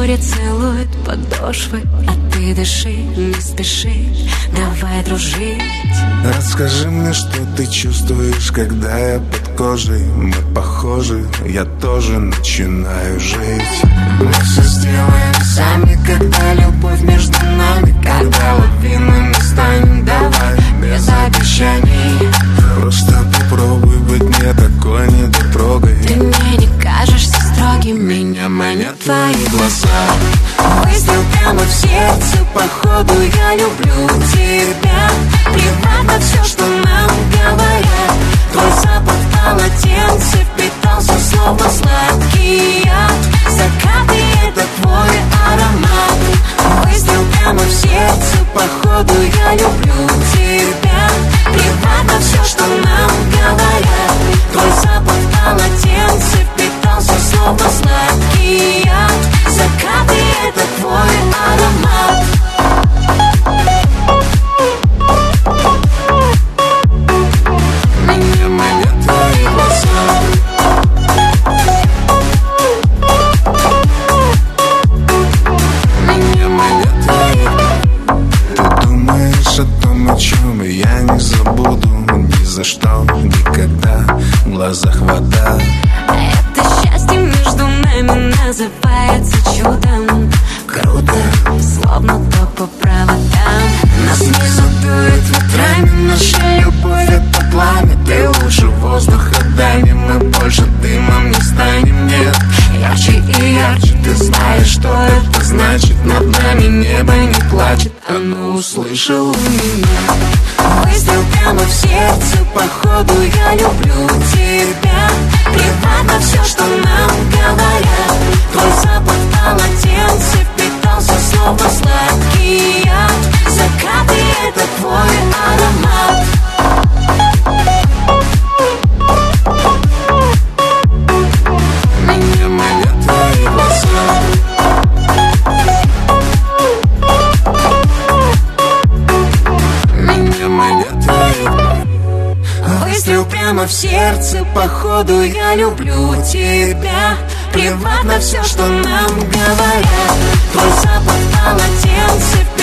море целует подошвы, а ты дыши, не спеши, давай дружить. Расскажи мне, что ты чувствуешь, когда я под кожей. Мы похожи, я тоже начинаю жить. Мы все сделаем сами, когда любовь между нами, когда лавиной мы станем, давай, без обещаний. Просто попробуй быть не такой недотрогой. Ты мне не кажешься строгим, меня манят твои глаза. Выстрел прямо в сердце, походу я люблю тебя. Плевать на все, что нам говорят. Твой запах в полотенце впитался, словно сладкий яд. Закаты — это твой аромат. Выстрел прямо в сердце, походу я люблю тебя. Плевать на все, что нам говорят. Твой запах в полотенце впитался, словно сладкий яд. Закаты — это твой аромат. Меня манят твои глаза. Меня манят твои. Ты думаешь о том, о чем я не забуду ни за что, никогда. В глазах вода. это счастье между нами называется чудом. Круто, словно ток по проводам. Нас не задует ветрами, наша любовь — это пламя. Ты лучше воздуха дай мне, мы больше дымом не станем, нет. Ярче и ярче, ты знаешь, что это значит. Над нами небо не плачет, оно услышало меня. Выстрел прямо в сердце, походу я люблю тебя. Плевать на все, что нам говорят. Твой запах в полотенце впитался, словно сладкий яд. Закаты — это твой аромат. Меня манят твои глаза. Меня манят твои. Выстрел прямо в сердце, походу я люблю тебя. Плевать на все, что нам говорят. Твой запах в полотенце